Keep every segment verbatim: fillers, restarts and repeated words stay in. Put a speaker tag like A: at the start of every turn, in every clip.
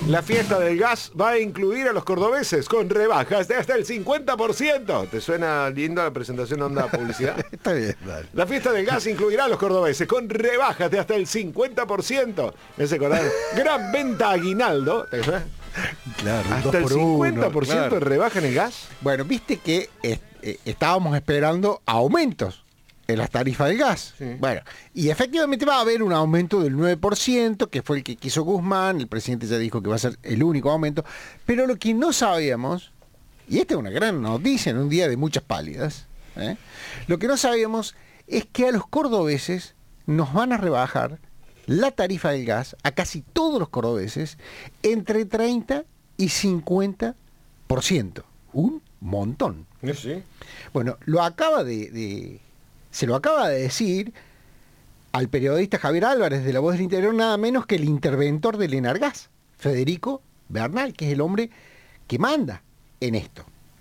A: La fiesta del gas va a incluir a los cordobeses con rebajas de hasta el cincuenta por ciento. ¿Te suena lindo la presentación onda publicidad?
B: Está bien, dale.
A: La fiesta del gas incluirá a los cordobeses con rebajas de hasta el cincuenta por ciento. Me hace acordar, gran venta aguinaldo. ¿Te suena?
B: Claro,
A: Hasta
B: dos
A: el
B: por
A: cincuenta por ciento
B: uno, claro.
A: de rebaja en el gas.
B: Bueno, viste que eh, eh, estábamos esperando aumentos en las tarifas del gas.
A: Sí.
B: Bueno, y efectivamente va a haber un aumento del nueve por ciento, que fue el que quiso Guzmán. El presidente ya dijo que va a ser el único aumento. Pero lo que no sabíamos, y esta es una gran noticia en un día de muchas pálidas, ¿eh? Lo que no sabíamos es que a los cordobeses nos van a rebajar la tarifa del gas, a casi todos los cordobeses, entre treinta y cincuenta por ciento. Un montón.
A: Sí.
B: Bueno, lo acaba de, de se lo acaba de decir al periodista Javier Álvarez de La Voz del Interior, nada menos que el interventor del Enargas, Federico Bernal, que es el hombre que manda en esto.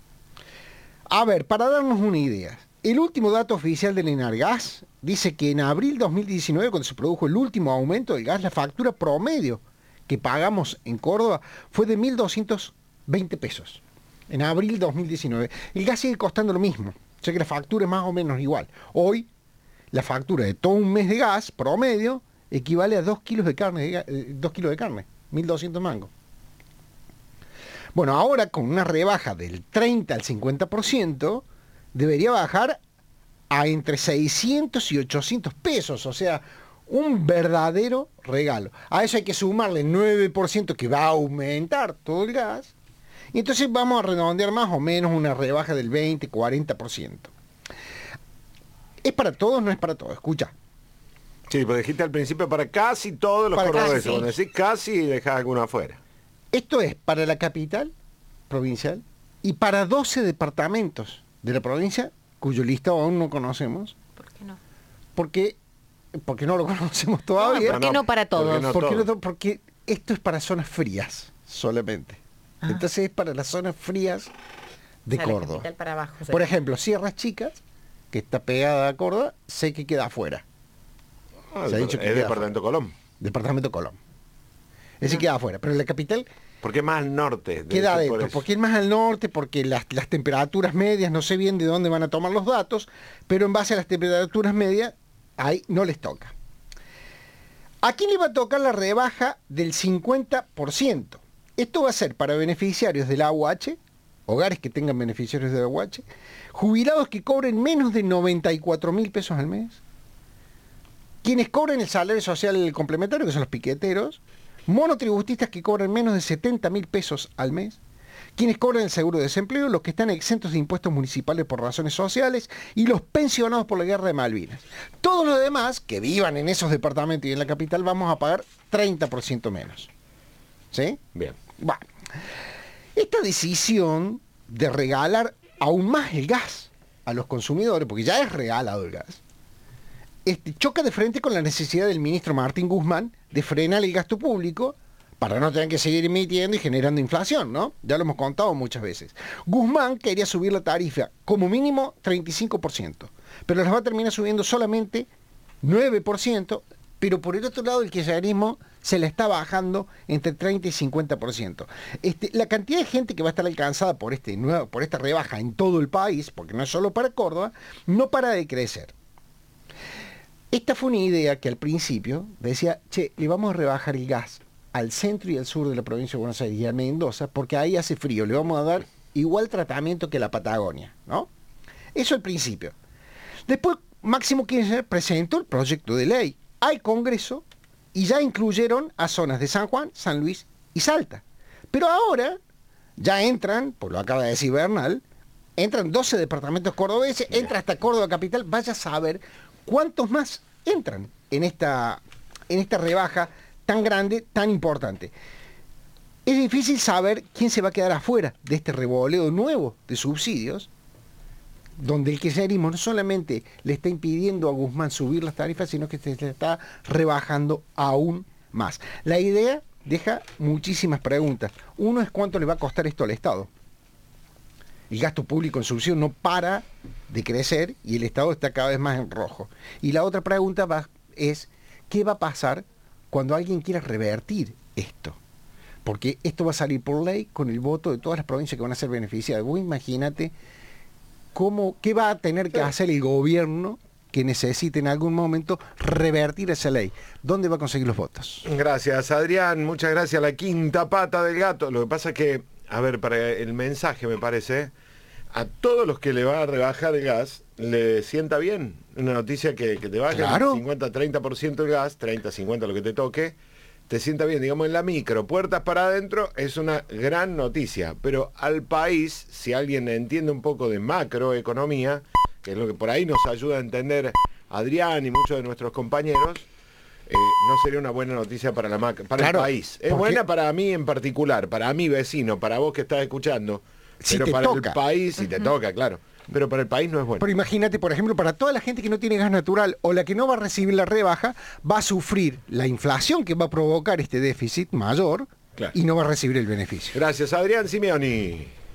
B: A ver, para darnos una idea, el último dato oficial del Enargas dice que en abril dos mil diecinueve, cuando se produjo el último aumento del gas, la factura promedio que pagamos en Córdoba fue de mil doscientos veinte pesos. En abril dos mil diecinueve. El gas sigue costando lo mismo. O sea que la factura es más o menos igual. Hoy, la factura de todo un mes de gas, promedio, equivale a dos kilos de carne, dos kilos de carne, mil doscientos mangos. Bueno, ahora con una rebaja del treinta al cincuenta por ciento, debería bajar a entre seiscientos y ochocientos pesos. O sea, un verdadero regalo. A eso hay que sumarle el nueve por ciento que va a aumentar todo el gas. Y entonces vamos a redondear más o menos una rebaja del veinte, cuarenta por ciento. ¿Es para todos? No es para todos. Escucha.
A: Sí, pues dijiste al principio para casi todos los
B: Para casi,
A: cordobeses.
B: sí.
A: Cuando decís casi, dejás alguno afuera.
B: Esto es para la capital provincial y para doce departamentos de la provincia, cuyo listado aún no conocemos.
C: ¿Por qué no?
B: Porque, porque no lo conocemos todavía.
C: ¿Por qué no para
A: ¿por qué
C: todos?
A: no
B: Porque,
A: todos?
B: no- porque esto es para zonas frías solamente.
C: Ah.
B: Entonces es para las zonas frías de
C: O sea, la
B: Córdoba.
C: capital para abajo, o sea.
B: Por ejemplo, Sierras Chicas, que está pegada a Córdoba, sé que queda afuera.
A: Ah,
B: Se ha dicho que
A: es
B: queda
A: departamento Colón.
B: Departamento Colón. Ese queda afuera. Pero la capital
A: Porque más al norte. debe
B: queda
A: ser por
B: adentro.
A: eso.
B: Porque es más al norte, porque las, las temperaturas medias, no sé bien de dónde van a tomar los datos, pero en base a las temperaturas medias, ahí no les toca. ¿A quién le va a tocar la rebaja del cincuenta por ciento? Esto va a ser para beneficiarios del A U H, hogares que tengan beneficiarios del A U H, jubilados que cobren menos de noventa y cuatro mil pesos al mes, quienes cobren el salario social complementario, que son los piqueteros, monotributistas que cobran menos de setenta mil pesos al mes, quienes cobran el seguro de desempleo, los que están exentos de impuestos municipales por razones sociales y los pensionados por la guerra de Malvinas. Todos los demás que vivan en esos departamentos y en la capital vamos a pagar treinta por ciento menos. ¿Sí?
A: Bien.
B: Bueno, esta decisión de regalar aún más el gas a los consumidores, porque ya es regalado el gas, este, choca de frente con la necesidad del ministro Martín Guzmán de frenar el gasto público para no tener que seguir emitiendo y generando inflación, ¿no? Ya lo hemos contado muchas veces. Guzmán quería subir la tarifa como mínimo treinta y cinco por ciento, pero las va a terminar subiendo solamente nueve por ciento, pero por el otro lado el kirchnerismo se la está bajando entre treinta y cincuenta por ciento. Este, la cantidad de gente que va a estar alcanzada por, este nuevo, por esta rebaja en todo el país, porque no es solo para Córdoba, no para de crecer. Esta fue una idea que al principio decía, che, le vamos a rebajar el gas al centro y al sur de la provincia de Buenos Aires y a Mendoza, porque ahí hace frío, le vamos a dar igual tratamiento que la Patagonia, ¿no? Eso al principio. Después Máximo Kirchner presentó el proyecto de ley al Congreso y ya incluyeron a zonas de San Juan, San Luis y Salta. Pero ahora ya entran, por lo acaba de decir Bernal, entran doce departamentos cordobeses, entra hasta Córdoba capital, vaya a saber cuántos más entran en esta, en esta rebaja tan grande, tan importante. Es difícil saber quién se va a quedar afuera de este revoleo nuevo de subsidios, donde el kirchnerismo no solamente le está impidiendo a Guzmán subir las tarifas, sino que se le está rebajando aún más. La idea deja muchísimas preguntas. Uno es cuánto le va a costar esto al Estado. El gasto público en subsidio no para de crecer y el Estado está cada vez más en rojo. Y la otra pregunta va, es, ¿qué va a pasar cuando alguien quiera revertir esto? porque esto va a salir por ley con el voto de todas las provincias que van a ser beneficiadas. Vos imagínate cómo, qué va a tener que hacer el gobierno que necesite en algún momento revertir esa ley. ¿Dónde va a conseguir los votos?
A: Gracias, Adrián. Muchas gracias. La quinta pata del gato. Lo que pasa es que, a ver, para el mensaje me parece, a todos los que le va a rebajar el gas, le sienta bien. Una noticia que, que te baje
B: Claro.
A: el cincuenta a treinta por ciento el gas, treinta a cincuenta lo que te toque, te sienta bien. Digamos, en la micro, puertas para adentro, es una gran noticia. Pero al país, si alguien entiende un poco de macroeconomía, que es lo que por ahí nos ayuda a entender Adrián y muchos de nuestros compañeros, eh, no sería una buena noticia para, la mac para
B: Claro,
A: el país. Es
B: porque-
A: buena para mí en particular, para mi vecino, para vos que estás escuchando,
B: Si
A: pero
B: te
A: para
B: toca.
A: el país, si te toca, claro. Pero para el país no es bueno.
B: Pero imagínate, por ejemplo, para toda la gente que no tiene gas natural o la que no va a recibir la rebaja, va a sufrir la inflación que va a provocar este déficit mayor
A: Claro.
B: y no va a recibir el beneficio.
A: Gracias, Adrián Simeoni.